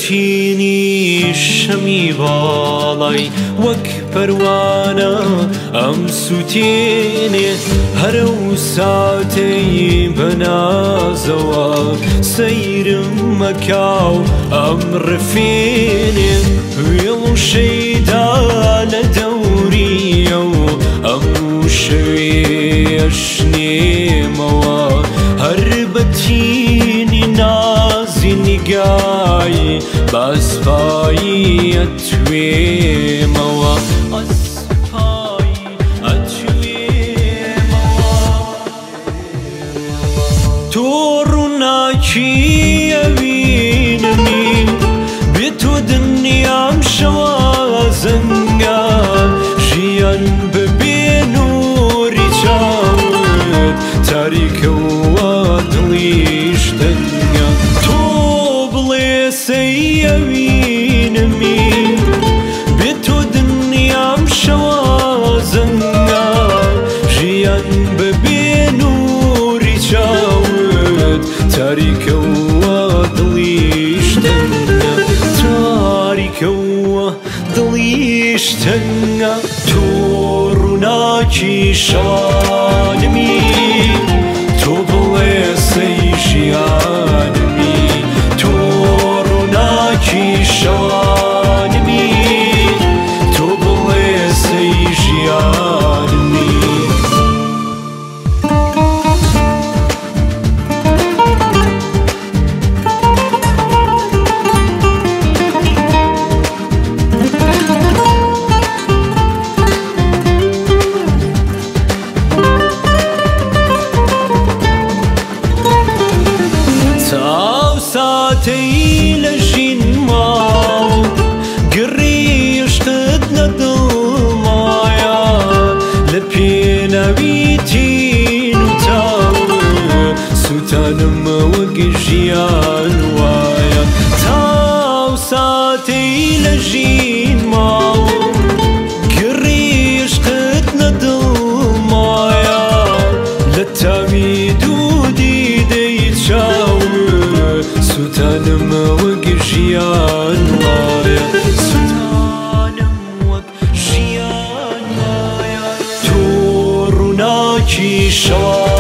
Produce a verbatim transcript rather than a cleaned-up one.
بەتینی شەمی باڵای وەک پەروانە ئەم سووتێنێ هەرە و ساتەی بەنازەوە سەیرم مەکاو ئەم ڕفێنێ وێڵ و شەیدا لە دەوریە و ئەموو شەوێ شنێمەوە هەر بەتینی نازی نیگای بەسپایی ئەتوێمەوە ئەسپایی ئەتوێمەوە تۆ ڕووناکی ئەوینمی بێ تۆ دنیام شەوە زەنگە ژیان بەبێ نووری چاوت تاریکەوە دڵیش دەنگە تۆ بڵێ سەی ئەوینمی بێ تۆ دنیام شەوە زەنگە ژیان بەبێ نووری چاوت تاریکەوە دڵیش دەنگە تاریکەوە دڵیش دەنگە تۆ ڕووناکی شانمی تۆ بڵێ سەی ژیانمی تۆ ڕووناکی شانمی تۆ بڵێ سەی ژیانمی ساتەی لە ژین ماڵ گڕی عشقت لە دڵمایە لە پێناوی تین و تاوت سوتانم وەک ژیان وایە تاو ساتەی لە ژین ماڵ گڕی عشقت لە دڵمایە لە تاوی دوودی دەی چاوت سوتانم وەک ژیان وایە سوتانم وەک ژیان وایە تۆ ڕووناکی شەوە